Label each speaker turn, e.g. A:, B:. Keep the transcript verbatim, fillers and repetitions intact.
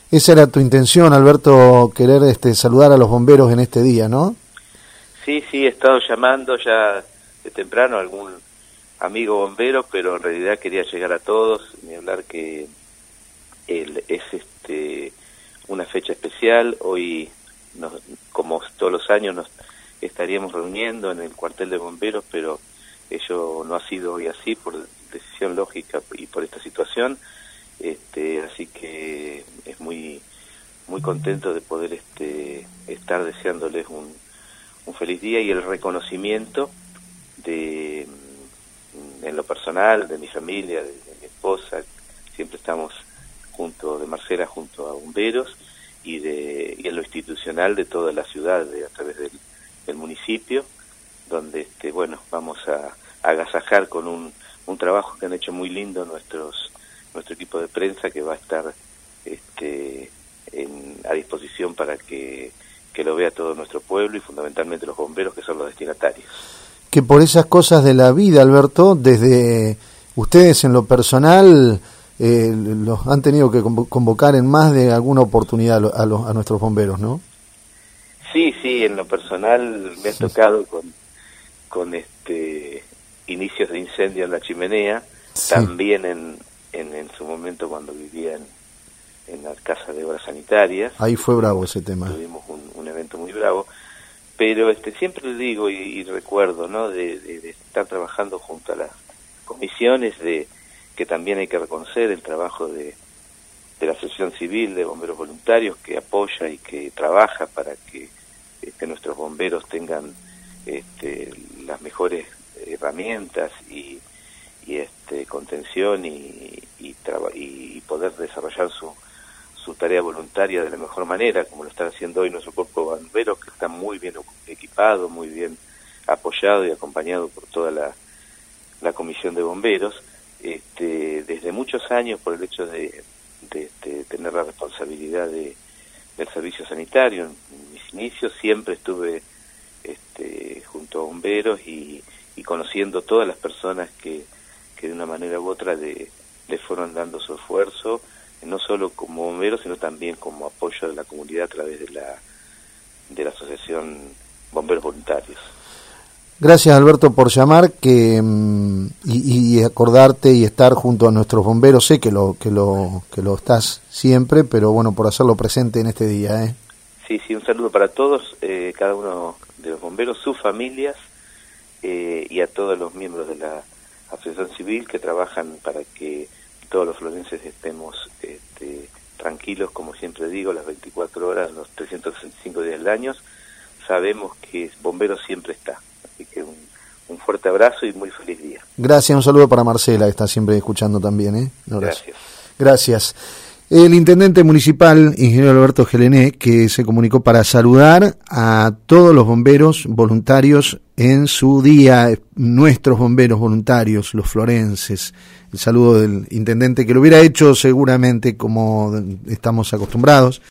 A: Esa era tu intención, Alberto, querer este, saludar a los bomberos en este día, ¿no?
B: Sí, sí, he estado llamando ya de temprano a algún amigo bombero, pero en realidad quería llegar a todos, ni hablar que el, es este una fecha especial. Hoy, nos, como todos los años, nos estaríamos reuniendo en el cuartel de bomberos, pero ello no ha sido hoy así por decisión lógica y por esta situación. Este, así que es muy muy contento de poder este estar deseándoles un, un feliz día y el reconocimiento de en lo personal, de mi familia, de, de mi esposa. Siempre estamos junto de Marcela junto a bomberos y de y en lo institucional de toda la ciudad, de, a través del, del municipio, donde este bueno vamos a, a agasajar con un, un trabajo que han hecho muy lindo nuestros nuestro equipo de prensa, que va a estar este, en, a disposición para que, que lo vea todo nuestro pueblo y fundamentalmente los bomberos, que son los destinatarios.
A: Que por esas cosas de la vida, Alberto, desde ustedes en lo personal eh, los han tenido que convocar en más de alguna oportunidad a, los, a nuestros bomberos, ¿no?
B: Sí, sí, en lo personal me ha tocado con, con este inicios de incendio en la chimenea, sí. También en En, en su momento cuando vivía en, en la Casa de Obras Sanitarias.
A: Ahí fue bravo ese tema.
B: Tuvimos un, un evento muy bravo, pero este siempre le digo y, y recuerdo, ¿no? De, de, de estar trabajando junto a las comisiones, de que también hay que reconocer el trabajo de, de la Asociación Civil de Bomberos Voluntarios, que apoya y que trabaja para que este, nuestros bomberos tengan este, las mejores herramientas y y este contención y y, traba, y poder desarrollar su su tarea voluntaria de la mejor manera, como lo están haciendo hoy nuestro cuerpo de bomberos, que está muy bien equipado, muy bien apoyado y acompañado por toda la, la comisión de bomberos, este, desde muchos años, por el hecho de, de, de tener la responsabilidad de, del servicio sanitario. En mis inicios siempre estuve este, junto a bomberos y, y conociendo todas las personas que que de una manera u otra le, le fueron dando su esfuerzo, no solo como bomberos, sino también como apoyo de la comunidad a través de la de la Asociación Bomberos Voluntarios.
A: Gracias, Alberto, por llamar que y, y acordarte y estar junto a nuestros bomberos. Sé que lo que lo que lo estás siempre, pero bueno, por hacerlo presente en este día, ¿eh?
B: Sí, sí, un saludo para todos, eh, cada uno de los bomberos, sus familias eh, y a todos los miembros de la Asociación Civil que trabajan para que todos los florenses estemos este, tranquilos, como siempre digo, las veinticuatro horas, los trescientos sesenta y cinco días del año. Sabemos que Bomberos siempre está, así que un, un fuerte abrazo y muy feliz día.
A: Gracias, un saludo para Marcela, que está siempre escuchando también, ¿eh?
B: Gracias.
A: Gracias. El intendente municipal, ingeniero Alberto Gelené, que se comunicó para saludar a todos los bomberos voluntarios en su día, nuestros bomberos voluntarios, los florenses. El saludo del intendente, que lo hubiera hecho seguramente como estamos acostumbrados.